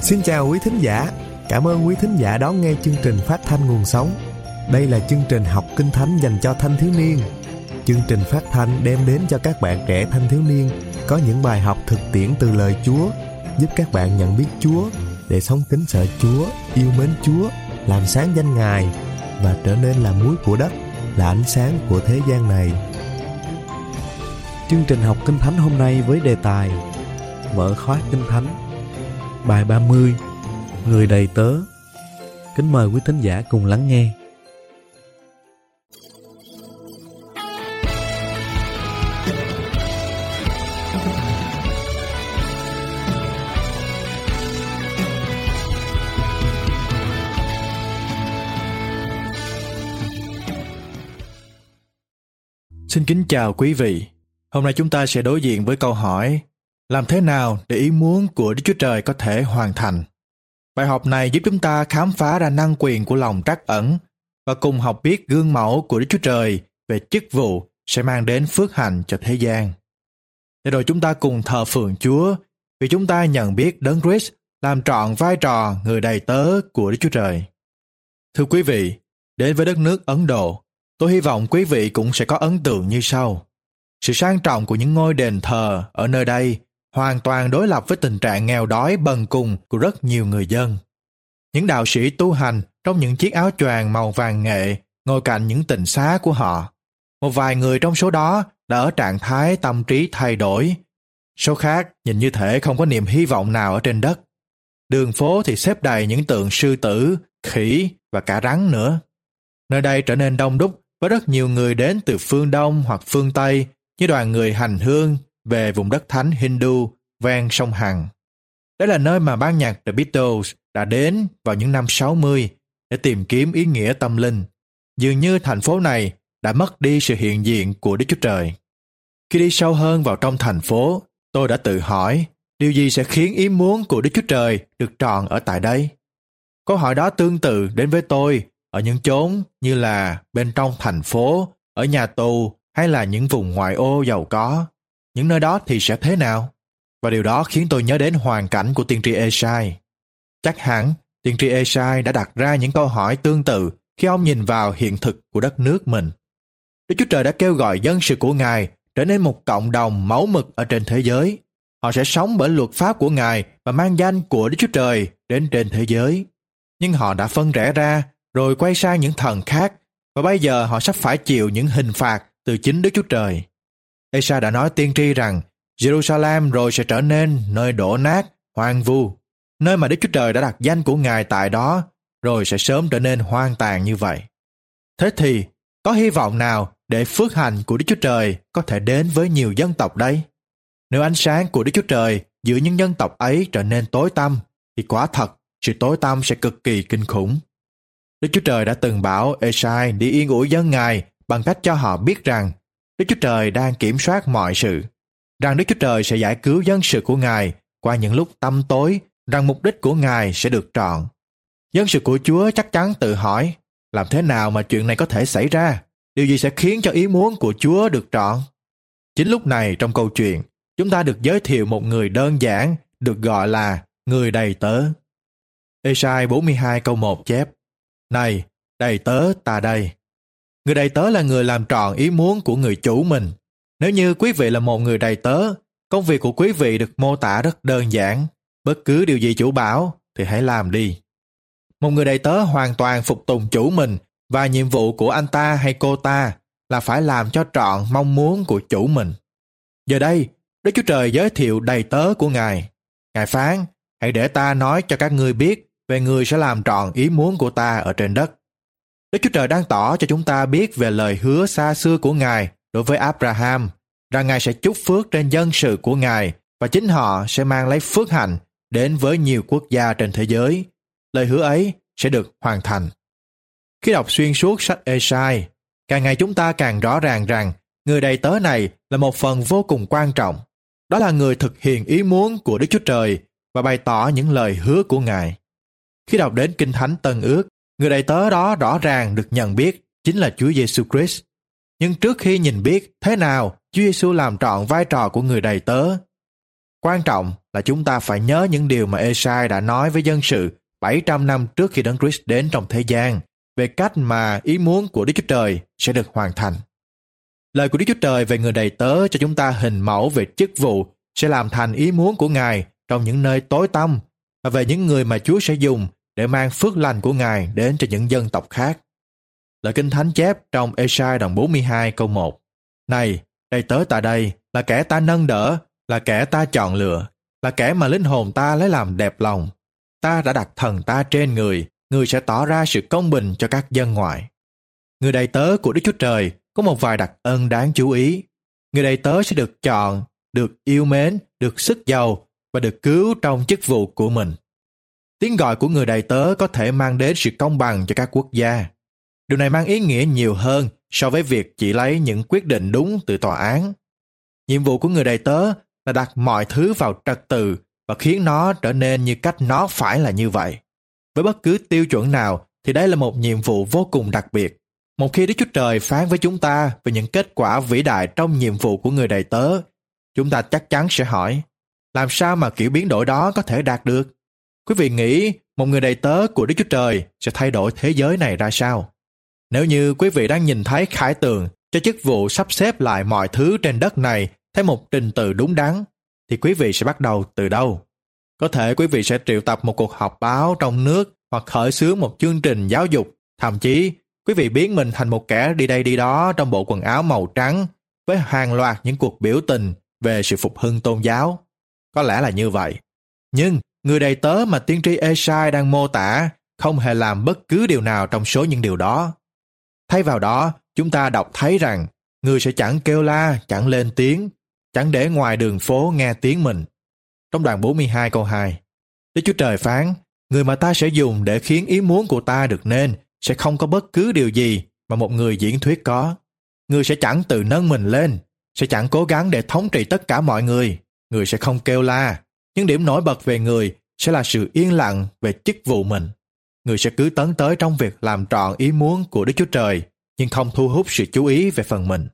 Xin chào quý thính giả. Cảm ơn quý thính giả đón nghe chương trình phát thanh Nguồn Sống. Đây là chương trình học Kinh Thánh dành cho thanh thiếu niên. Chương trình phát thanh đem đến cho các bạn trẻ thanh thiếu niên có những bài học thực tiễn từ lời Chúa, giúp các bạn nhận biết Chúa để sống kính sợ Chúa, yêu mến Chúa, làm sáng danh Ngài và trở nên là muối của đất, là ánh sáng của thế gian này. Chương trình học Kinh Thánh hôm nay với đề tài Mở khóa Kinh Thánh. Bài 30, Người đầy tớ. Kính mời quý thính giả cùng lắng nghe. Xin kính chào quý vị. Hôm nay chúng ta sẽ đối diện với câu hỏi: làm thế nào để ý muốn của Đức Chúa Trời có thể hoàn thành? Bài học này giúp chúng ta khám phá ra năng quyền của lòng trắc ẩn và cùng học biết gương mẫu của Đức Chúa Trời về chức vụ sẽ mang đến phước hạnh cho thế gian. Để rồi chúng ta cùng thờ phượng Chúa vì chúng ta nhận biết Đấng Christ làm trọn vai trò người đầy tớ của Đức Chúa Trời. Thưa quý vị, đến với đất nước Ấn Độ, tôi hy vọng quý vị cũng sẽ có ấn tượng như sau. Sự sang trọng của những ngôi đền thờ ở nơi đây hoàn toàn đối lập với tình trạng nghèo đói bần cùng của rất nhiều người dân. Những đạo sĩ tu hành trong những chiếc áo choàng màu vàng nghệ ngồi cạnh những tịnh xá của họ. Một vài người trong số đó đã ở trạng thái tâm trí thay đổi. Số khác nhìn như thể không có niềm hy vọng nào ở trên đất. Đường phố thì xếp đầy những tượng sư tử, khỉ và cả rắn nữa. Nơi đây trở nên đông đúc với rất nhiều người đến từ phương Đông hoặc phương Tây như đoàn người hành hương về vùng đất thánh Hindu ven sông Hằng. Đây là nơi mà ban nhạc The Beatles đã đến vào những năm 60 để tìm kiếm ý nghĩa tâm linh. Dường như thành phố này đã mất đi sự hiện diện của Đức Chúa Trời. Khi đi sâu hơn vào trong thành phố, tôi đã tự hỏi điều gì sẽ khiến ý muốn của Đức Chúa Trời được trọn ở tại đây. Câu hỏi đó tương tự đến với tôi ở những chốn như là bên trong thành phố, ở nhà tù hay là những vùng ngoại ô giàu có. Những nơi đó thì sẽ thế nào? Và điều đó khiến tôi nhớ đến hoàn cảnh của tiên tri Ê-sai. Chắc hẳn tiên tri Ê-sai đã đặt ra những câu hỏi tương tự khi ông nhìn vào hiện thực của đất nước mình. Đức Chúa Trời đã kêu gọi dân sự của Ngài trở nên một cộng đồng mẫu mực ở trên thế giới. Họ sẽ sống bởi luật pháp của Ngài và mang danh của Đức Chúa Trời đến trên thế giới. Nhưng họ đã phân rẽ ra rồi quay sang những thần khác, và bây giờ họ sắp phải chịu những hình phạt từ chính Đức Chúa Trời. Ê-sai đã nói tiên tri rằng Jerusalem rồi sẽ trở nên nơi đổ nát, hoang vu, nơi mà Đức Chúa Trời đã đặt danh của Ngài tại đó, rồi sẽ sớm trở nên hoang tàn như vậy. Thế thì, có hy vọng nào để phước hạnh của Đức Chúa Trời có thể đến với nhiều dân tộc đây? Nếu ánh sáng của Đức Chúa Trời giữa những dân tộc ấy trở nên tối tăm, thì quả thật sự tối tăm sẽ cực kỳ kinh khủng. Đức Chúa Trời đã từng bảo Ê-sai đi yên ủi dân Ngài bằng cách cho họ biết rằng Đức Chúa Trời đang kiểm soát mọi sự, rằng Đức Chúa Trời sẽ giải cứu dân sự của Ngài qua những lúc tăm tối, rằng mục đích của Ngài sẽ được trọn. Dân sự của Chúa chắc chắn tự hỏi, làm thế nào mà chuyện này có thể xảy ra? Điều gì sẽ khiến cho ý muốn của Chúa được trọn? Chính lúc này trong câu chuyện, chúng ta được giới thiệu một người đơn giản được gọi là người đầy tớ. Ê-sai 42 câu 1 chép: Này, đầy tớ ta đây. Người đầy tớ là người làm trọn ý muốn của người chủ mình. Nếu như quý vị là một người đầy tớ, công việc của quý vị được mô tả rất đơn giản. Bất cứ điều gì chủ bảo thì hãy làm đi. Một người đầy tớ hoàn toàn phục tùng chủ mình, và nhiệm vụ của anh ta hay cô ta là phải làm cho trọn mong muốn của chủ mình. Giờ đây, Đức Chúa Trời giới thiệu đầy tớ của Ngài. Ngài phán: hãy để ta nói cho các ngươi biết về người sẽ làm trọn ý muốn của ta ở trên đất. Đức Chúa Trời đang tỏ cho chúng ta biết về lời hứa xa xưa của Ngài đối với Abraham, rằng Ngài sẽ chúc phước trên dân sự của Ngài và chính họ sẽ mang lấy phước hạnh đến với nhiều quốc gia trên thế giới. Lời hứa ấy sẽ được hoàn thành. Khi đọc xuyên suốt sách Ê-sai, càng ngày chúng ta càng rõ ràng rằng người đầy tớ này là một phần vô cùng quan trọng. Đó là người thực hiện ý muốn của Đức Chúa Trời và bày tỏ những lời hứa của Ngài. Khi đọc đến Kinh Thánh Tân Ước, người đầy tớ đó rõ ràng được nhận biết chính là Chúa Giêsu Christ. Nhưng trước khi nhìn biết thế nào Chúa Giêsu làm trọn vai trò của người đầy tớ, Quan trọng là chúng ta phải nhớ những điều mà Ê-sai đã nói với dân sự 700 năm trước khi Đấng Christ đến trong thế gian, về cách mà ý muốn của Đức Chúa Trời sẽ được hoàn thành. Lời của Đức Chúa Trời về người đầy tớ cho chúng ta hình mẫu về chức vụ sẽ làm thành ý muốn của Ngài trong những nơi tối tăm, và về những người mà Chúa sẽ dùng để mang phước lành của Ngài đến cho những dân tộc khác. Lời Kinh Thánh chép trong Ê-sai đoạn 42 câu 1: Này, đầy tớ ta đây, là kẻ ta nâng đỡ, là kẻ ta chọn lựa, là kẻ mà linh hồn ta lấy làm đẹp lòng. Ta đã đặt thần ta trên người, người sẽ tỏ ra sự công bình cho các dân ngoại. Người đầy tớ của Đức Chúa Trời có một vài đặc ân đáng chú ý. Người đầy tớ sẽ được chọn, được yêu mến, được sức giàu và được cứu trong chức vụ của mình. Tiếng gọi của người đầy tớ có thể mang đến sự công bằng cho các quốc gia. Điều này mang ý nghĩa nhiều hơn so với việc chỉ lấy những quyết định đúng từ tòa án. Nhiệm vụ của người đầy tớ là đặt mọi thứ vào trật tự và khiến nó trở nên như cách nó phải là như vậy. Với bất cứ tiêu chuẩn nào thì đây là một nhiệm vụ vô cùng đặc biệt. Một khi Đức Chúa Trời phán với chúng ta về những kết quả vĩ đại trong nhiệm vụ của người đầy tớ, chúng ta chắc chắn sẽ hỏi, làm sao mà kiểu biến đổi đó có thể đạt được? Quý vị nghĩ một người đầy tớ của Đức Chúa Trời sẽ thay đổi thế giới này ra sao? Nếu như quý vị đang nhìn thấy khải tượng cho chức vụ sắp xếp lại mọi thứ trên đất này theo một trình tự đúng đắn, thì quý vị sẽ bắt đầu từ đâu? Có thể quý vị sẽ triệu tập một cuộc họp báo trong nước hoặc khởi xướng một chương trình giáo dục. Thậm chí, quý vị biến mình thành một kẻ đi đây đi đó trong bộ quần áo màu trắng với hàng loạt những cuộc biểu tình về sự phục hưng tôn giáo. Có lẽ là như vậy. Nhưng người đầy tớ mà tiên tri Ê-sai đang mô tả không hề làm bất cứ điều nào trong số những điều đó. Thay vào đó, chúng ta đọc thấy rằng người sẽ chẳng kêu la, chẳng lên tiếng, chẳng để ngoài đường phố nghe tiếng mình. Trong đoạn 42 câu 2, Đức Chúa Trời phán, người mà ta sẽ dùng để khiến ý muốn của ta được nên sẽ không có bất cứ điều gì mà một người diễn thuyết có. Người sẽ chẳng tự nâng mình lên, sẽ chẳng cố gắng để thống trị tất cả mọi người. Người sẽ không kêu la. Nhưng điểm nổi bật về người sẽ là sự yên lặng về chức vụ mình. Người sẽ cứ tấn tới trong việc làm trọn ý muốn của Đức Chúa Trời, nhưng không thu hút sự chú ý về phần mình.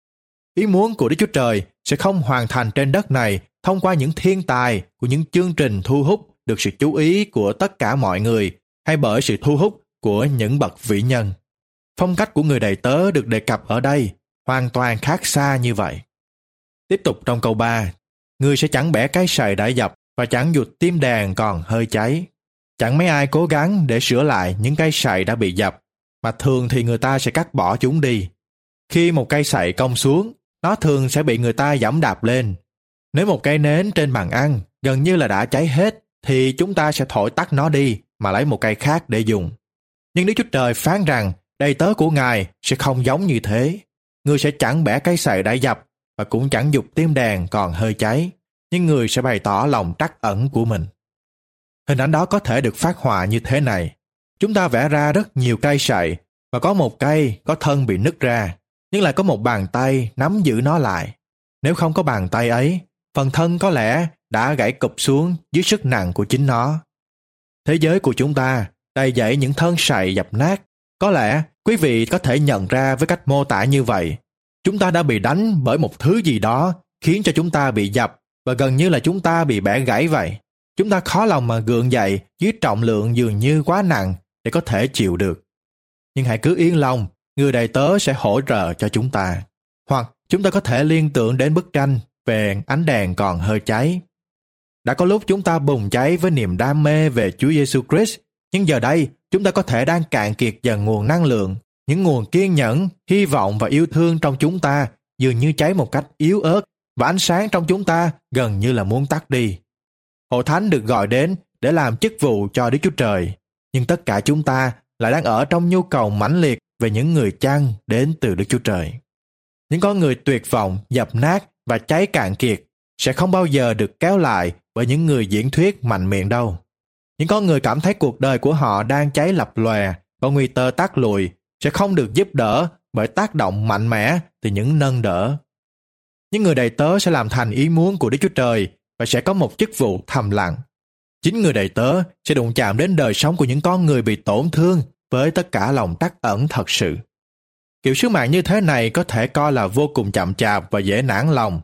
Ý muốn của Đức Chúa Trời sẽ không hoàn thành trên đất này thông qua những thiên tài của những chương trình thu hút được sự chú ý của tất cả mọi người, hay bởi sự thu hút của những bậc vĩ nhân. Phong cách của người đầy tớ được đề cập ở đây hoàn toàn khác xa như vậy. Tiếp tục trong câu 3, người sẽ chẳng bẻ cái sậy đã dập và chẳng giụt tim đàn còn hơi cháy. Chẳng mấy ai cố gắng để sửa lại những cây sậy đã bị dập, mà thường thì người ta sẽ cắt bỏ chúng đi. Khi một cây sậy cong xuống, nó thường sẽ bị người ta giẫm đạp lên. Nếu một cây nến trên bàn ăn gần như là đã cháy hết, thì chúng ta sẽ thổi tắt nó đi mà lấy một cây khác để dùng. Nhưng Đức Chúa Trời phán rằng đầy tớ của Ngài sẽ không giống như thế. Người sẽ chẳng bẻ cây sậy đã dập và cũng chẳng giục tim đàn còn hơi cháy, nhưng người sẽ bày tỏ lòng trắc ẩn của mình. Hình ảnh đó có thể được phác họa như thế này. Chúng ta vẽ ra rất nhiều cây sậy và có một cây có thân bị nứt ra, nhưng lại có một bàn tay nắm giữ nó lại. Nếu không có bàn tay ấy, phần thân có lẽ đã gãy cụp xuống dưới sức nặng của chính nó. Thế giới của chúng ta đầy dẫy những thân sậy dập nát. Có lẽ quý vị có thể nhận ra với cách mô tả như vậy. Chúng ta đã bị đánh bởi một thứ gì đó khiến cho chúng ta bị dập và gần như là chúng ta bị bẻ gãy vậy. Chúng ta khó lòng mà gượng dậy dưới trọng lượng dường như quá nặng để có thể chịu được. Nhưng hãy cứ yên lòng, người đầy tớ sẽ hỗ trợ cho chúng ta. Hoặc chúng ta có thể liên tưởng đến bức tranh về ánh đèn còn hơi cháy. Đã có lúc chúng ta bùng cháy với niềm đam mê về Chúa Giêsu Christ, nhưng giờ đây chúng ta có thể đang cạn kiệt dần nguồn năng lượng. Những nguồn kiên nhẫn, hy vọng và yêu thương trong chúng ta dường như cháy một cách yếu ớt và ánh sáng trong chúng ta gần như là muốn tắt đi. Hội thánh được gọi đến để làm chức vụ cho Đức Chúa Trời, nhưng tất cả chúng ta lại đang ở trong nhu cầu mãnh liệt về những người chăn đến từ Đức Chúa Trời. Những con người tuyệt vọng, dập nát và cháy cạn kiệt sẽ không bao giờ được kéo lại bởi những người diễn thuyết mạnh miệng đâu. Những con người cảm thấy cuộc đời của họ đang cháy lập lòe và nguy cơ tắt lùi sẽ không được giúp đỡ bởi tác động mạnh mẽ từ những nâng đỡ. Những người đầy tớ sẽ làm thành ý muốn của Đức Chúa Trời và sẽ có một chức vụ thầm lặng. Chính người đầy tớ sẽ đụng chạm đến đời sống của những con người bị tổn thương với tất cả lòng trắc ẩn thật sự. Kiểu sứ mạng như thế này có thể coi là vô cùng chậm chạp và dễ nản lòng.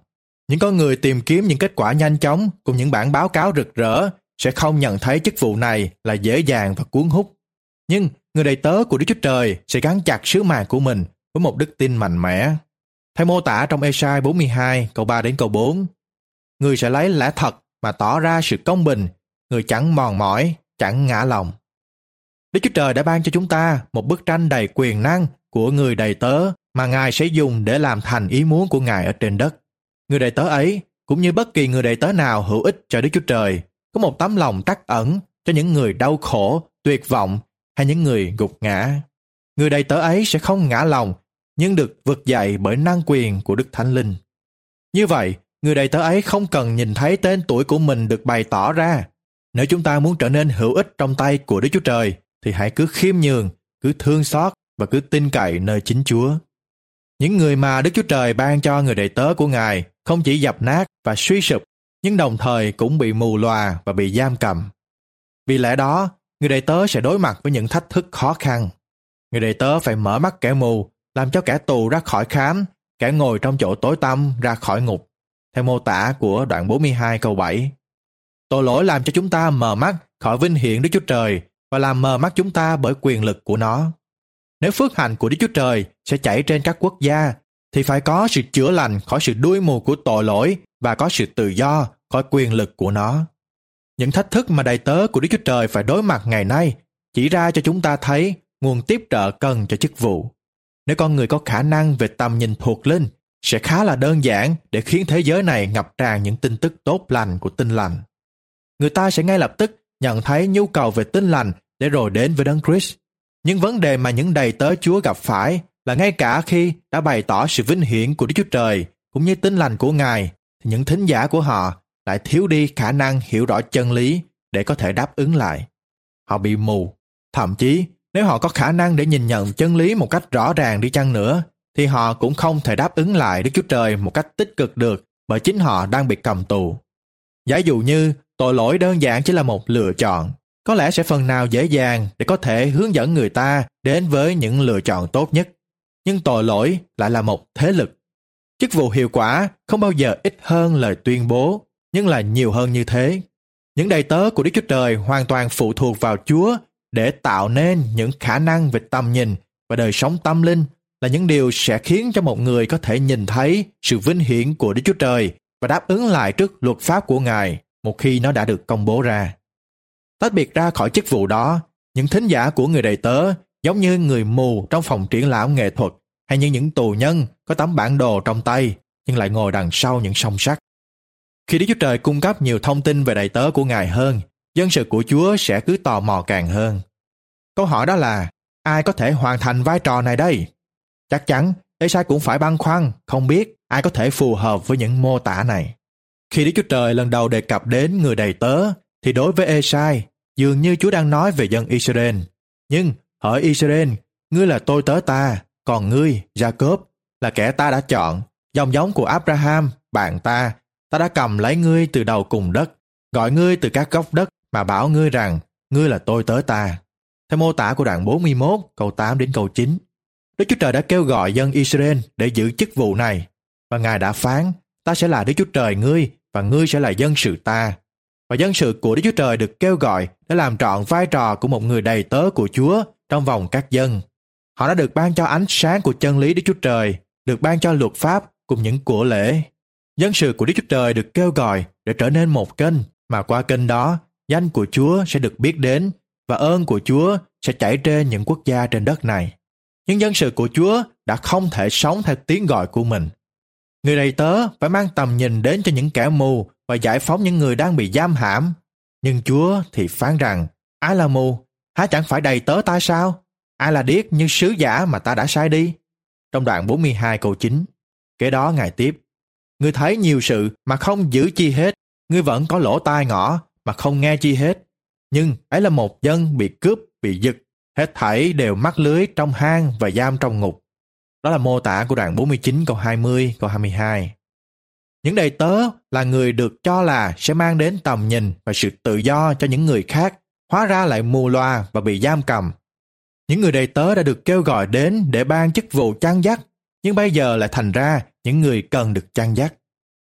Những con người tìm kiếm những kết quả nhanh chóng cùng những bản báo cáo rực rỡ sẽ không nhận thấy chức vụ này là dễ dàng và cuốn hút. Nhưng người đầy tớ của Đức Chúa Trời sẽ gắn chặt sứ mạng của mình với một đức tin mạnh mẽ. Theo mô tả trong Ê-sai 42 câu 3 đến câu 4, người sẽ lấy lẽ thật mà tỏ ra sự công bình, người chẳng mòn mỏi, chẳng ngã lòng. Đức Chúa Trời đã ban cho chúng ta một bức tranh đầy quyền năng của người đầy tớ mà Ngài sẽ dùng để làm thành ý muốn của Ngài ở trên đất. Người đầy tớ ấy, cũng như bất kỳ người đầy tớ nào hữu ích cho Đức Chúa Trời, có một tấm lòng trắc ẩn cho những người đau khổ, tuyệt vọng hay những người gục ngã. Người đầy tớ ấy sẽ không ngã lòng, nhưng được vực dậy bởi năng quyền của Đức Thánh Linh. Như vậy, người đầy tớ ấy không cần nhìn thấy tên tuổi của mình được bày tỏ ra. Nếu chúng ta muốn trở nên hữu ích trong tay của Đức Chúa Trời, thì hãy cứ khiêm nhường, cứ thương xót và cứ tin cậy nơi chính Chúa. Những người mà Đức Chúa Trời ban cho người đầy tớ của Ngài không chỉ dập nát và suy sụp, nhưng đồng thời cũng bị mù lòa và bị giam cầm. Vì lẽ đó, người đầy tớ sẽ đối mặt với những thách thức khó khăn. Người đầy tớ phải mở mắt kẻ mù, làm cho kẻ tù ra khỏi khám, kẻ ngồi trong chỗ tối tăm ra khỏi ngục. Theo mô tả của đoạn 42 câu 7. Tội lỗi làm cho chúng ta mờ mắt khỏi vinh hiển Đức Chúa Trời và làm mờ mắt chúng ta bởi quyền lực của nó. Nếu phước hạnh của Đức Chúa Trời sẽ chảy trên các quốc gia, thì phải có sự chữa lành khỏi sự đuôi mù của tội lỗi và có sự tự do khỏi quyền lực của nó. Những thách thức mà đầy tớ của Đức Chúa Trời phải đối mặt ngày nay chỉ ra cho chúng ta thấy nguồn tiếp trợ cần cho chức vụ. Nếu con người có khả năng về tầm nhìn thuộc linh, sẽ khá là đơn giản để khiến thế giới này ngập tràn những tin tức tốt lành của Tin Lành. Người ta sẽ ngay lập tức nhận thấy nhu cầu về Tin Lành để rồi đến với Đấng Christ. Nhưng vấn đề mà những đầy tớ Chúa gặp phải là ngay cả khi đã bày tỏ sự vinh hiển của Đức Chúa Trời cũng như Tin Lành của Ngài, thì những thính giả của họ lại thiếu đi khả năng hiểu rõ chân lý để có thể đáp ứng lại. Họ bị mù. Thậm chí, nếu họ có khả năng để nhìn nhận chân lý một cách rõ ràng đi chăng nữa, thì họ cũng không thể đáp ứng lại Đức Chúa Trời một cách tích cực được, bởi chính họ đang bị cầm tù. Giả dụ như tội lỗi đơn giản chỉ là một lựa chọn, có lẽ sẽ phần nào dễ dàng để có thể hướng dẫn người ta đến với những lựa chọn tốt nhất. Nhưng tội lỗi lại là một thế lực. Chức vụ hiệu quả không bao giờ ít hơn lời tuyên bố, nhưng là nhiều hơn như thế. Những đầy tớ của Đức Chúa Trời hoàn toàn phụ thuộc vào Chúa để tạo nên những khả năng về tầm nhìn và đời sống tâm linh, là những điều sẽ khiến cho một người có thể nhìn thấy sự vinh hiển của Đức Chúa Trời và đáp ứng lại trước luật pháp của Ngài một khi nó đã được công bố ra. Tách biệt ra khỏi chức vụ đó, những thính giả của người đầy tớ giống như người mù trong phòng triển lãm nghệ thuật, hay như những tù nhân có tấm bản đồ trong tay nhưng lại ngồi đằng sau những song sắt. Khi Đức Chúa Trời cung cấp nhiều thông tin về đầy tớ của Ngài hơn, dân sự của Chúa sẽ cứ tò mò càng hơn. Câu hỏi đó là, ai có thể hoàn thành vai trò này đây? Chắc chắn, Ê-sai cũng phải băn khoăn, không biết ai có thể phù hợp với những mô tả này. Khi Đức Chúa Trời lần đầu đề cập đến người đầy tớ, thì đối với Ê-sai, dường như Chúa đang nói về dân Israel. Nhưng, hỡi Israel, ngươi là tôi tớ ta, còn ngươi, Gia-cốp, là kẻ ta đã chọn, dòng giống của Abraham, bạn ta. Ta đã cầm lấy ngươi từ đầu cùng đất, gọi ngươi từ các góc đất mà bảo ngươi rằng, ngươi là tôi tớ ta. Theo mô tả của đoạn 41, câu 8 đến câu 9. Đức Chúa Trời đã kêu gọi dân Israel để giữ chức vụ này, và Ngài đã phán, ta sẽ là Đức Chúa Trời ngươi, và ngươi sẽ là dân sự ta. Và dân sự của Đức Chúa Trời được kêu gọi để làm trọn vai trò của một người đầy tớ của Chúa trong vòng các dân. Họ đã được ban cho ánh sáng của chân lý Đức Chúa Trời, được ban cho luật pháp cùng những của lễ. Dân sự của Đức Chúa Trời được kêu gọi để trở nên một kênh, mà qua kênh đó, danh của Chúa sẽ được biết đến, và ơn của Chúa sẽ chảy trên những quốc gia trên đất này. Nhưng dân sự của Chúa đã không thể sống theo tiếng gọi của mình. Người đầy tớ phải mang tầm nhìn đến cho những kẻ mù và giải phóng những người đang bị giam hãm. Nhưng Chúa thì phán rằng, ai là mù? Há chẳng phải đầy tớ ta sao? Ai là điếc như sứ giả mà ta đã sai đi? Trong đoạn 42 câu 9. Kế đó Ngài tiếp, ngươi thấy nhiều sự mà không giữ chi hết, ngươi vẫn có lỗ tai ngõ mà không nghe chi hết. Nhưng ấy là một dân bị cướp, bị giật, hết thảy đều mắc lưới trong hang và giam trong ngục. Đó là mô tả của đoạn 49 câu 20, câu 22. Những đầy tớ là người được cho là sẽ mang đến tầm nhìn và sự tự do cho những người khác, hóa ra lại mù loà và bị giam cầm. Những người đầy tớ đã được kêu gọi đến để ban chức vụ chăn dắt, nhưng bây giờ lại thành ra những người cần được chăn dắt.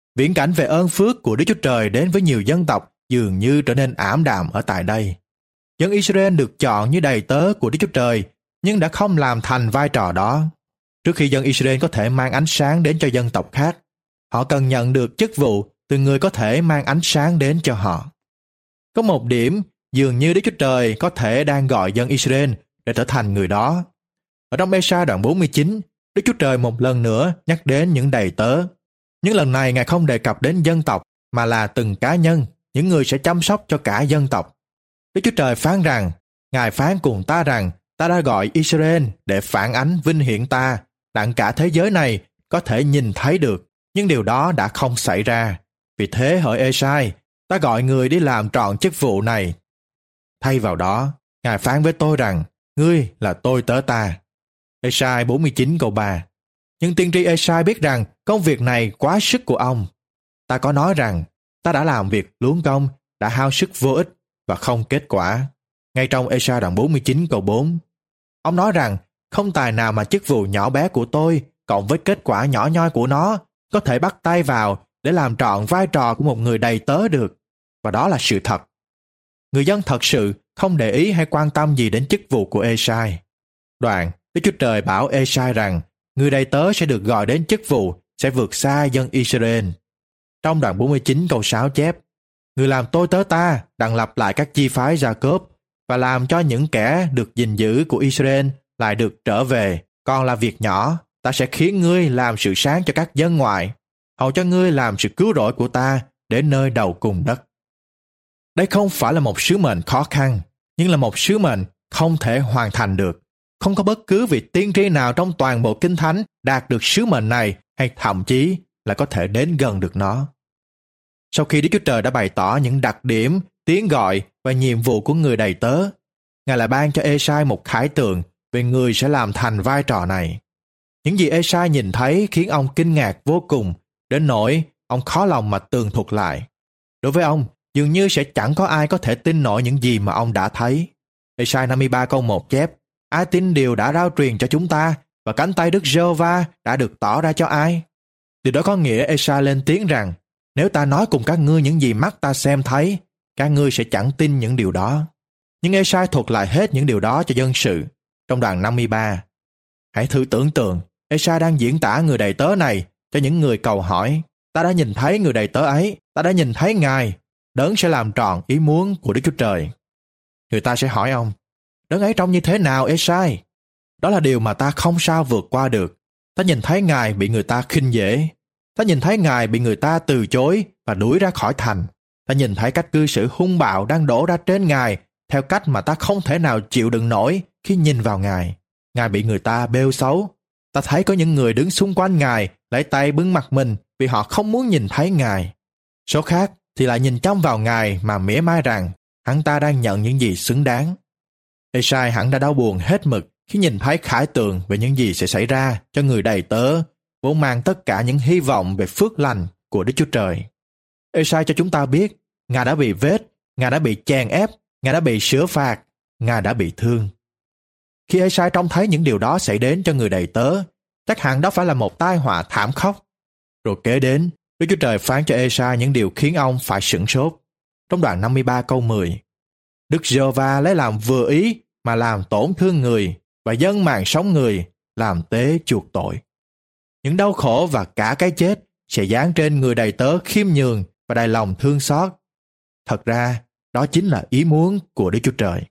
Viễn cảnh về ơn phước của Đức Chúa Trời đến với nhiều dân tộc dường như trở nên ảm đạm ở tại đây. Dân Israel được chọn như đầy tớ của Đức Chúa Trời, nhưng đã không làm thành vai trò đó. Trước khi dân Israel có thể mang ánh sáng đến cho dân tộc khác, họ cần nhận được chức vụ từ người có thể mang ánh sáng đến cho họ. Có một điểm, dường như Đức Chúa Trời có thể đang gọi dân Israel để trở thành người đó. Ở trong Ê-sai đoạn 49, Đức Chúa Trời một lần nữa nhắc đến những đầy tớ. Nhưng lần này Ngài không đề cập đến dân tộc, mà là từng cá nhân, những người sẽ chăm sóc cho cả dân tộc. Đức Chúa Trời phán rằng, Ngài phán cùng ta rằng, ta đã gọi Israel để phản ánh vinh hiển ta, đặng cả thế giới này có thể nhìn thấy được, nhưng điều đó đã không xảy ra. Vì thế hỡi Ê-sai, ta gọi người đi làm trọn chức vụ này. Thay vào đó, Ngài phán với tôi rằng, ngươi là tôi tớ ta. Ê-sai 49 câu 3. Nhưng tiên tri Ê-sai biết rằng công việc này quá sức của ông. Ta có nói rằng, ta đã làm việc luống công, đã hao sức vô ích và không kết quả. Ngay trong Ê-sai đoạn 49 câu 4. Ông nói rằng, không tài nào mà chức vụ nhỏ bé của tôi cộng với kết quả nhỏ nhoi của nó có thể bắt tay vào để làm trọn vai trò của một người đầy tớ được. Và đó là sự thật. Người dân thật sự không để ý hay quan tâm gì đến chức vụ của Ê-sai. Đoạn, Đức Chúa Trời bảo Ê-sai rằng người đầy tớ sẽ được gọi đến chức vụ sẽ vượt xa dân Israel. Trong đoạn 49 câu 6 chép, người làm tôi tớ ta đặng lập lại các chi phái Gia-cốp và làm cho những kẻ được gìn giữ của Israel lại được trở về. Còn là việc nhỏ, ta sẽ khiến ngươi làm sự sáng cho các dân ngoại, hầu cho ngươi làm sự cứu rỗi của ta đến nơi đầu cùng đất. Đây không phải là một sứ mệnh khó khăn, nhưng là một sứ mệnh không thể hoàn thành được. Không có bất cứ vị tiên tri nào trong toàn bộ Kinh Thánh đạt được sứ mệnh này hay thậm chí là có thể đến gần được nó. Sau khi Đức Chúa Trời đã bày tỏ những đặc điểm, tiếng gọi và nhiệm vụ của người đầy tớ, Ngài lại ban cho Ê-sai một khải tượng về người sẽ làm thành vai trò này. Những gì Ê-sai nhìn thấy khiến ông kinh ngạc vô cùng, đến nỗi ông khó lòng mà tường thuật lại. Đối với ông, dường như sẽ chẳng có ai có thể tin nổi những gì mà ông đã thấy. Ê-sai 53 câu 1 chép, ai tin điều đã rao truyền cho chúng ta, và cánh tay Đức Giê-hô-va đã được tỏ ra cho ai? Điều đó có nghĩa Ê-sai lên tiếng rằng, nếu ta nói cùng các ngươi những gì mắt ta xem thấy, các ngươi sẽ chẳng tin những điều đó. Nhưng Ê-sai thuật lại hết những điều đó cho dân sự. Trong đoạn 53, hãy thử tưởng tượng, Ê-sai đang diễn tả người đầy tớ này cho những người cầu hỏi. Ta đã nhìn thấy người đầy tớ ấy, ta đã nhìn thấy Ngài, đấng sẽ làm trọn ý muốn của Đức Chúa Trời. Người ta sẽ hỏi ông, đấng ấy trông như thế nào Ê-sai? Đó là điều mà ta không sao vượt qua được. Ta nhìn thấy Ngài bị người ta khinh dễ. Ta nhìn thấy Ngài bị người ta từ chối và đuổi ra khỏi thành. Ta nhìn thấy cách cư xử hung bạo đang đổ ra trên Ngài theo cách mà ta không thể nào chịu đựng nổi khi nhìn vào Ngài. Ngài bị người ta bêu xấu. Ta thấy có những người đứng xung quanh Ngài lấy tay bưng mặt mình vì họ không muốn nhìn thấy Ngài. Số khác thì lại nhìn chăm vào Ngài mà mỉa mai rằng hắn ta đang nhận những gì xứng đáng. Ê-sai hẳn đã đau buồn hết mực khi nhìn thấy khải tượng về những gì sẽ xảy ra cho người đầy tớ, vốn mang tất cả những hy vọng về phước lành của Đức Chúa Trời. Ê-sai cho chúng ta biết, Ngài đã bị vết, Ngài đã bị chèn ép, Ngài đã bị sửa phạt, Ngài đã bị thương. Khi Ê-sai trông thấy những điều đó xảy đến cho người đầy tớ, chắc hẳn đó phải là một tai họa thảm khốc. Rồi kế đến, Đức Chúa Trời phán cho Ê-sai những điều khiến ông phải sửng sốt. Trong đoạn 53 câu 10, Đức Giê-hô-va lấy làm vừa ý mà làm tổn thương người và dâng mạng sống người làm tế chuộc tội. Những đau khổ và cả cái chết sẽ giáng trên người đầy tớ khiêm nhường và đầy lòng thương xót. Thật ra, đó chính là ý muốn của Đức Chúa Trời.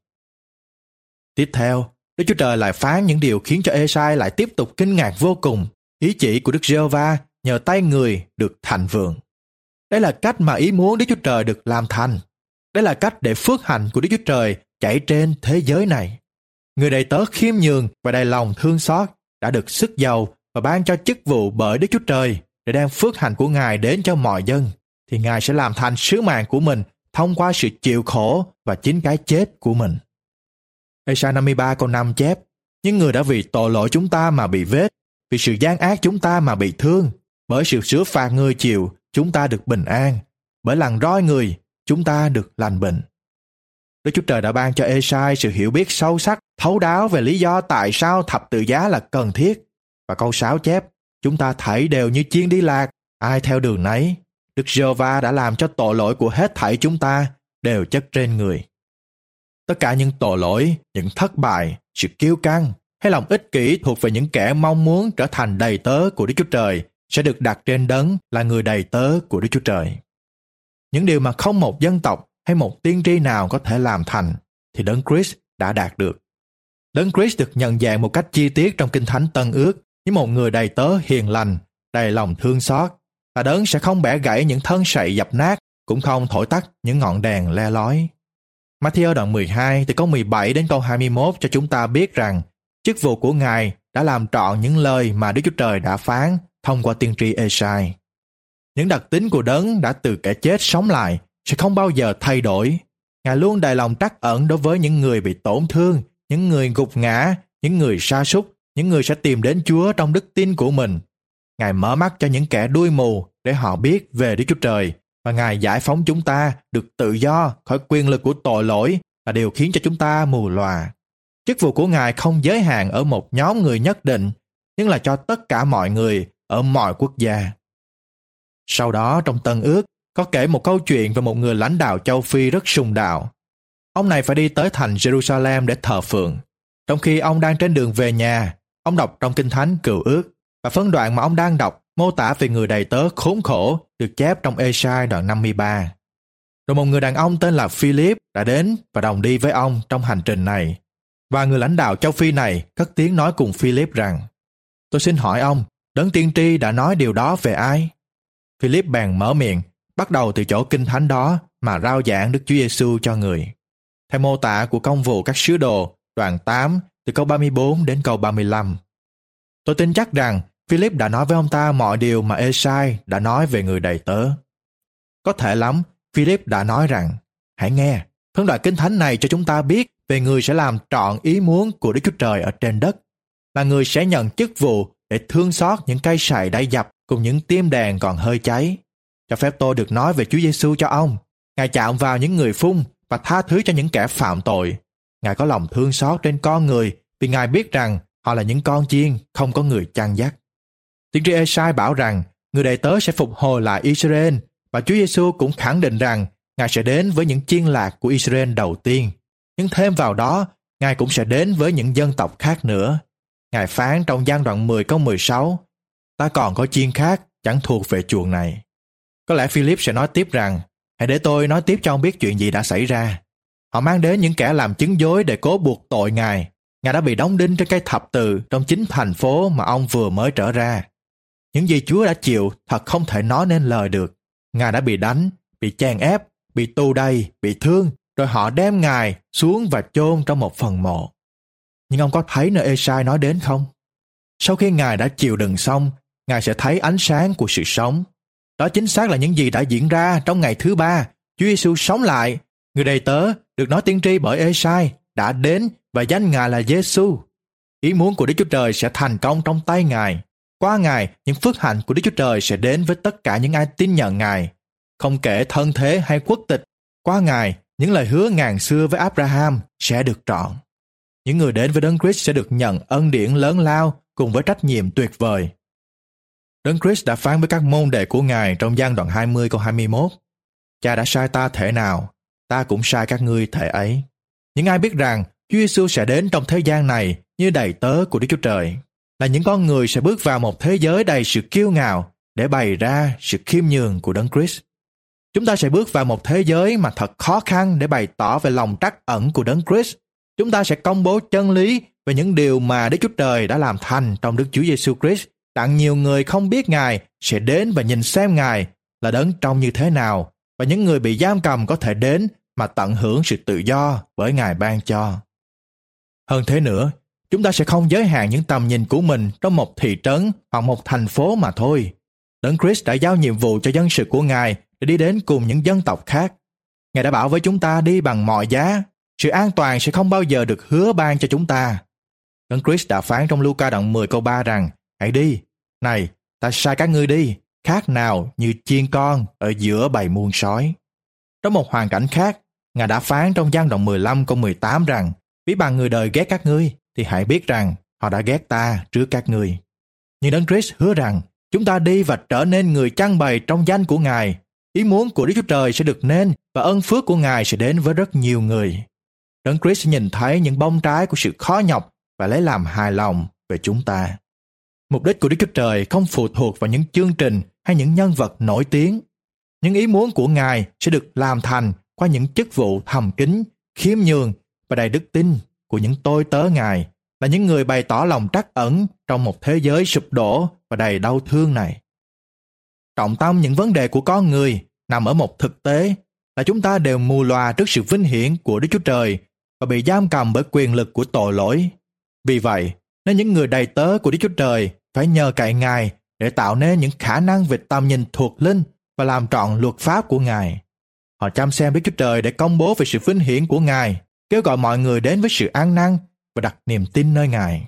Tiếp theo, Đức Chúa Trời lại phán những điều khiến cho Ê-sai lại tiếp tục kinh ngạc vô cùng. Ý chỉ của Đức Giê-hô-va nhờ tay người được thành vượng. Đây là cách mà ý muốn Đức Chúa Trời được làm thành. Đây là cách để phước hạnh của Đức Chúa Trời chảy trên thế giới này. Người đầy tớ khiêm nhường và đầy lòng thương xót đã được sức giàu và ban cho chức vụ bởi Đức Chúa Trời để đem phước hạnh của Ngài đến cho mọi dân, thì Ngài sẽ làm thành sứ mạng của mình thông qua sự chịu khổ và chính cái chết của mình. Ê-sai 53 câu 5 chép, nhưng người đã vì tội lỗi chúng ta mà bị vết, vì sự gian ác chúng ta mà bị thương, bởi sự sửa phạt người chịu chúng ta được bình an, bởi lằn roi người chúng ta được lành bệnh. Đức Chúa Trời đã ban cho Ê-sai sự hiểu biết sâu sắc, thấu đáo về lý do tại sao thập tự giá là cần thiết. Và câu 6 chép, chúng ta thảy đều như chiên đi lạc, ai theo đường nấy, Đức Giê-hô-va đã làm cho tội lỗi của hết thảy chúng ta đều chất trên người. Tất cả những tội lỗi, những thất bại, sự kiêu căng hay lòng ích kỷ thuộc về những kẻ mong muốn trở thành đầy tớ của Đức Chúa Trời sẽ được đặt trên đấng là người đầy tớ của Đức Chúa Trời. Những điều mà không một dân tộc hay một tiên tri nào có thể làm thành thì đấng Christ đã đạt được. Đấng Christ được nhận dạng một cách chi tiết trong Kinh Thánh Tân Ước như một người đầy tớ hiền lành, đầy lòng thương xót, và đấng sẽ không bẻ gãy những thân sậy dập nát, cũng không thổi tắt những ngọn đèn le lói. Ma-thi-ơ đoạn 12 từ câu 17 đến câu 21 cho chúng ta biết rằng chức vụ của Ngài đã làm trọn những lời mà Đức Chúa Trời đã phán thông qua tiên tri Ê-sai. Những đặc tính của đấng đã từ kẻ chết sống lại sẽ không bao giờ thay đổi. Ngài luôn đầy lòng trắc ẩn đối với những người bị tổn thương, những người gục ngã, những người sa sút, những người sẽ tìm đến Chúa trong đức tin của mình. Ngài mở mắt cho những kẻ đuôi mù để họ biết về Đức Chúa Trời, và Ngài giải phóng chúng ta được tự do khỏi quyền lực của tội lỗi là điều khiến cho chúng ta mù lòa. Chức vụ của Ngài không giới hạn ở một nhóm người nhất định, nhưng là cho tất cả mọi người ở mọi quốc gia. Sau đó trong Tân Ước có kể một câu chuyện về một người lãnh đạo châu Phi rất sùng đạo. Ông này phải đi tới thành Jerusalem để thờ phượng. Trong khi ông đang trên đường về nhà, ông đọc trong Kinh Thánh Cựu Ước, và phân đoạn mà ông đang đọc mô tả về người đầy tớ khốn khổ được chép trong Ê-sai đoạn 53. Rồi một người đàn ông tên là Philip đã đến và đồng đi với ông trong hành trình này. Và người lãnh đạo châu Phi này cất tiếng nói cùng Philip rằng: "Tôi xin hỏi ông, đấng tiên tri đã nói điều đó về ai?" Philip bèn mở miệng, bắt đầu từ chỗ Kinh Thánh đó mà rao giảng Đức Chúa Giêsu cho người. Theo mô tả của Công vụ các sứ đồ, đoạn 8, từ câu 34 đến câu 35. Tôi tin chắc rằng Philip đã nói với ông ta mọi điều mà Ê-sai đã nói về người đầy tớ. Có thể lắm, Philip đã nói rằng: "Hãy nghe, phân đoạn Kinh Thánh này cho chúng ta biết về người sẽ làm trọn ý muốn của Đức Chúa Trời ở trên đất, là người sẽ nhận chức vụ để thương xót những cây sậy đã dập cùng những tim đèn còn hơi cháy. Cho phép tôi được nói về Chúa Giêsu cho ông. Ngài chạm vào những người phung và tha thứ cho những kẻ phạm tội. Ngài có lòng thương xót trên con người vì Ngài biết rằng họ là những con chiên không có người chăn dắt." Tiên tri Ê-sai bảo rằng người đầy tớ sẽ phục hồi lại Israel, và Chúa Giêsu cũng khẳng định rằng Ngài sẽ đến với những chiên lạc của Israel đầu tiên. Nhưng thêm vào đó, Ngài cũng sẽ đến với những dân tộc khác nữa. Ngài phán trong Giăng đoạn 10 câu 16: "Ta còn có chiên khác chẳng thuộc về chuồng này." Có lẽ Philip sẽ nói tiếp rằng: "Hãy để tôi nói tiếp cho ông biết chuyện gì đã xảy ra." Họ mang đến những kẻ làm chứng dối để cố buộc tội Ngài. Ngài đã bị đóng đinh trên cây thập tự trong chính thành phố mà ông vừa mới trở ra. Những gì Chúa đã chịu thật không thể nói nên lời được. Ngài đã bị đánh, bị chèn ép, bị tù đầy, bị thương, rồi họ đem Ngài xuống và chôn trong một phần mộ. Nhưng ông có thấy nơi Ê-sai nói đến không? Sau khi Ngài đã chịu đựng xong, Ngài sẽ thấy ánh sáng của sự sống. Đó chính xác là những gì đã diễn ra trong ngày thứ ba. Chúa Giêsu sống lại. Người đầy tớ được nói tiên tri bởi Ê-sai đã đến và danh Ngài là Giêsu. Ý muốn của Đức Chúa Trời sẽ thành công trong tay Ngài. Qua Ngài, những phước hạnh của Đức Chúa Trời sẽ đến với tất cả những ai tin nhận Ngài. Không kể thân thế hay quốc tịch, qua Ngài, những lời hứa ngàn xưa với Abraham sẽ được trọn. Những người đến với Đấng Christ sẽ được nhận ân điển lớn lao cùng với trách nhiệm tuyệt vời. Đấng Christ đã phán với các môn đệ của Ngài trong Giăng đoạn 20 câu 21: "Cha đã sai ta thể nào, ta cũng sai các ngươi thể ấy." Những ai biết rằng Chúa Giêsu sẽ đến trong thế gian này như đầy tớ của Đức Chúa Trời, là những con người sẽ bước vào một thế giới đầy sự kiêu ngạo để bày ra sự khiêm nhường của Đấng Christ. Chúng ta sẽ bước vào một thế giới mà thật khó khăn để bày tỏ về lòng trắc ẩn của Đấng Christ. Chúng ta sẽ công bố chân lý về những điều mà Đức Chúa Trời đã làm thành trong Đức Chúa Giêsu Christ, đặng nhiều người không biết Ngài sẽ đến và nhìn xem Ngài là Đấng trông như thế nào, và những người bị giam cầm có thể đến mà tận hưởng sự tự do bởi Ngài ban cho. Hơn thế nữa, chúng ta sẽ không giới hạn những tầm nhìn của mình trong một thị trấn hoặc một thành phố mà thôi. Đấng Christ đã giao nhiệm vụ cho dân sự của Ngài để đi đến cùng những dân tộc khác. Ngài đã bảo với chúng ta đi bằng mọi giá. Sự an toàn sẽ không bao giờ được hứa ban cho chúng ta. Đấng Christ đã phán trong Luca đoạn 10 câu 3 rằng: "Hãy đi, này, ta sai các ngươi đi, khác nào như chiên con ở giữa bầy muôn sói." Trong một hoàn cảnh khác, Ngài đã phán trong Giăng đoạn 15 câu 18 rằng: "Ví bằng người đời ghét các ngươi, thì hãy biết rằng họ đã ghét ta trước các ngươi." Nhưng Đấng Christ hứa rằng Chúng ta đi và trở nên người trang bày trong danh của Ngài. Ý muốn của Đức Chúa Trời sẽ được nên và ơn phước của Ngài sẽ đến với rất nhiều người. Đấng Christ sẽ nhìn thấy những bông trái của sự khó nhọc và lấy làm hài lòng về chúng ta. Mục đích của Đức Chúa Trời không phụ thuộc vào những chương trình hay những nhân vật nổi tiếng. Những ý muốn của Ngài sẽ được làm thành qua những chức vụ thầm kín, khiêm nhường và đầy đức tin của những tôi tớ Ngài, là những người bày tỏ lòng trắc ẩn trong một thế giới sụp đổ và đầy đau thương này. Trọng tâm những vấn đề của con người nằm ở một thực tế là chúng ta đều mù lòa trước sự vinh hiển của Đức Chúa Trời và bị giam cầm bởi quyền lực của tội lỗi. Vì vậy, nên những người đầy tớ của Đức Chúa Trời phải nhờ cậy Ngài để tạo nên những khả năng về tầm nhìn thuộc linh và làm trọn luật pháp của Ngài. Họ chăm xem Đức Chúa Trời để công bố về sự vinh hiển của Ngài, kêu gọi mọi người đến với sự an năn và đặt niềm tin nơi Ngài.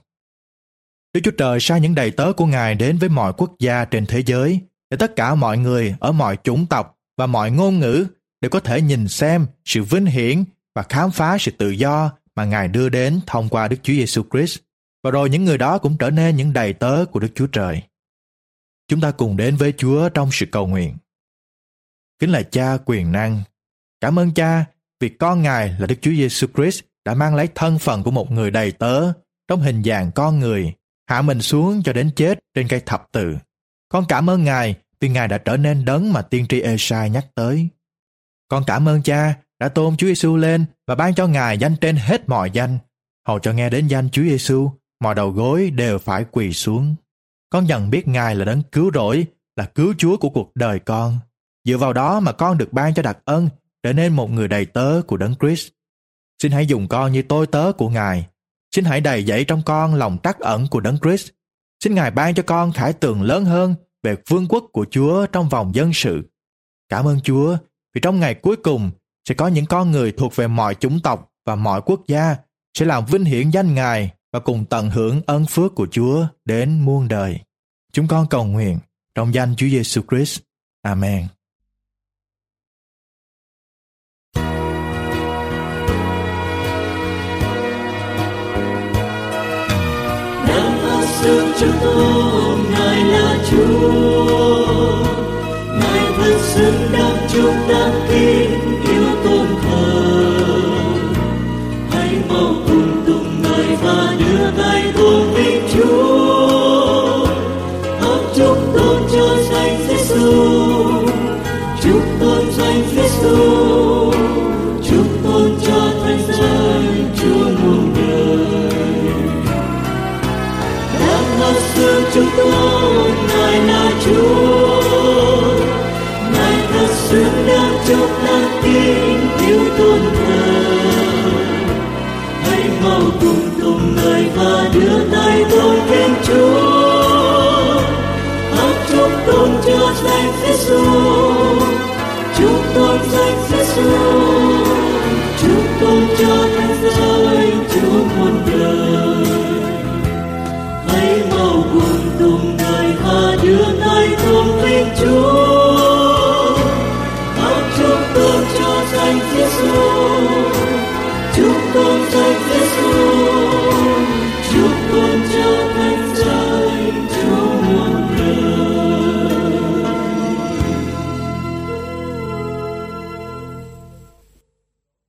Đức Chúa Trời sai những đầy tớ của Ngài đến với mọi quốc gia trên thế giới để tất cả mọi người ở mọi chủng tộc và mọi ngôn ngữ đều có thể nhìn xem sự vinh hiển và khám phá sự tự do mà Ngài đưa đến thông qua Đức Chúa Giêsu Christ. Và rồi những người đó cũng trở nên những đầy tớ của Đức Chúa Trời. Chúng ta cùng đến với Chúa trong sự cầu nguyện. Kính là Cha quyền năng, cảm ơn Cha vì con Ngài là Đức Chúa Giêsu Christ đã mang lấy thân phận của một người đầy tớ trong hình dạng con người, hạ mình xuống cho đến chết trên cây thập tự. Con cảm ơn Ngài vì Ngài đã trở nên đấng mà tiên tri Ê-sai nhắc tới. Con cảm ơn Cha đã tôn Chúa Giêsu lên và ban cho Ngài danh trên hết mọi danh, hầu cho nghe đến danh Chúa Giêsu, mọi đầu gối đều phải quỳ xuống. Con nhận biết Ngài là đấng cứu rỗi, là cứu Chúa của cuộc đời con. Dựa vào đó mà con được ban cho đặc ân, trở nên một người đầy tớ của đấng Christ. Xin hãy dùng con như tôi tớ của Ngài. Xin hãy đầy dẫy trong con lòng trắc ẩn của đấng Christ. Xin Ngài ban cho con khải tượng lớn hơn về vương quốc của Chúa trong vòng dân sự. Cảm ơn Chúa vì trong ngày cuối cùng sẽ có những con người thuộc về mọi chủng tộc và mọi quốc gia sẽ làm vinh hiển danh Ngài và cùng tận hưởng ơn phước của Chúa đến muôn đời. Chúng con cầu nguyện trong danh Chúa Giêsu Christ. Amen. Sương cho tôi Ngài là Chúa, Ngài thật xứng đáng chúng ta kính yêu tôn thờ. Hãy mau cùng tụng Ngài và đưa tay tôn vinh Chúa. Hát chúc tôn cho danh Giêsu, chúc tôn danh Giêsu, chúc tôn cho thánh danh Chúa muôn đời. Sương chúng tôi Ngài là Chúa, Ngài thật xứng đáng chúng ta kính yêu tôn thờ. Hãy mau cùng tụng Ngài và đưa tay tôn vinh Chúa. Hát chúc tôn cho danh Giêsu, chúc tôn danh Giêsu, chúc tôn cho thánh danh Chúa muôn đời. Hãy mau cùng tụng Ngài và đưa tay tôn vinh Chúa.